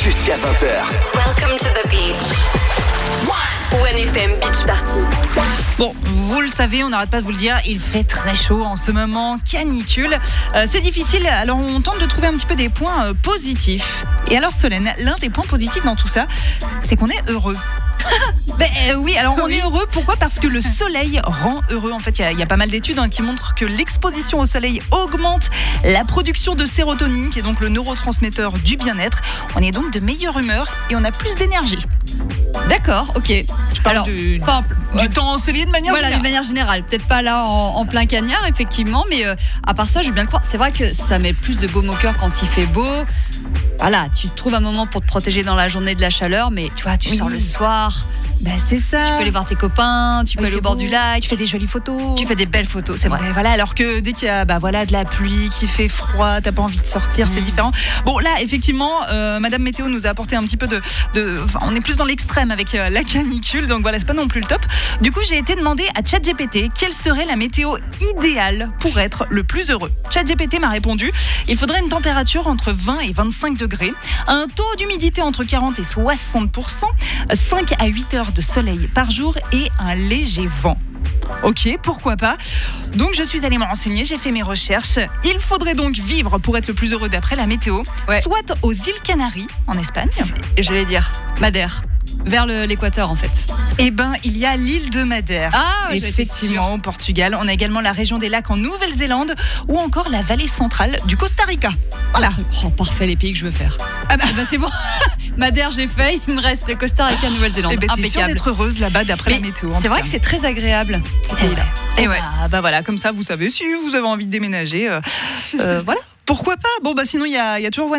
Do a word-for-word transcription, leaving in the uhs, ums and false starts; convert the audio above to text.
jusqu'à vingt heures. Welcome to the beach. one F M Beach Party. Bon, vous le savez, on n'arrête pas de vous le dire, il fait très chaud en ce moment, canicule. Euh, c'est difficile, alors on tente de trouver un petit peu des points euh, positifs. Et alors Solène, l'un des points positifs dans tout ça, c'est qu'on est heureux. Ben euh, oui, alors on Oui. est heureux, pourquoi ? Parce que le soleil rend heureux. En fait, il y, y a pas mal d'études hein, qui montrent que l'exposition au soleil augmente la production de sérotonine, qui est donc le neurotransmetteur du bien-être. On est donc de meilleure humeur et on a plus d'énergie. D'accord, ok. Je parle Alors, du, pas en- du temps ensoleillé de manière Voilà, générale. de manière générale. Peut-être pas là en, en plein cagnard, effectivement, mais euh, à part ça, je veux bien le croire. C'est vrai que ça met plus de baume au cœur quand il fait beau. Voilà, tu trouves un moment pour te protéger dans la journée de la chaleur, mais tu vois, tu Oui. sors le soir, Ben c'est ça. tu peux aller voir tes copains, tu peux Il aller fait au bord beau, du lac, Tu fais des jolies photos. tu fais des belles photos, c'est vrai. Ben voilà, alors que dès qu'il y a bah voilà, de la pluie, qu'il fait froid, t'as pas envie de sortir, c'est Mm. différent. Bon là, effectivement, euh, Madame Météo nous a apporté un petit peu de... de enfin, on est plus dans l'extrême avec euh, la canicule, donc voilà, c'est pas non plus le top. Du coup, j'ai été demander à ChatGPT quelle serait la météo idéale pour être le plus heureux. ChatGPT m'a répondu, il faudrait une température entre vingt et vingt-cinq degrés, un taux d'humidité entre quarante et soixante pour cent, cinq à huit heures de soleil par jour et un léger vent. Ok, pourquoi pas. Donc je suis allée me renseigner, j'ai fait mes recherches. Il faudrait donc vivre pour être le plus heureux d'après la météo, Ouais. soit aux îles Canaries en Espagne. Et j'allais dire, Madère, vers le- l'équateur en fait. Eh ben, il y a l'île de Madère. Ah, j'étais Effectivement, sûre. au Portugal. On a également la région des lacs en Nouvelle-Zélande ou encore la vallée centrale du Costa Rica. Voilà. Oh, parfait, les pays que je veux faire. Ah bah, Eh ben, c'est bon. Madère, j'ai fait. Il me reste Costa Rica, Nouvelle-Zélande. eh ben, t'es sûre Impeccable. d'être heureuse là-bas d'après Mais la météo. en c'est tout vrai cas. que c'est très agréable, ces Eh pays-là. Et Et ouais. bah, bah voilà, comme ça, vous savez, si vous avez envie de déménager, euh, euh, voilà. Pourquoi pas ? Bon, bah sinon, il y a, il y a toujours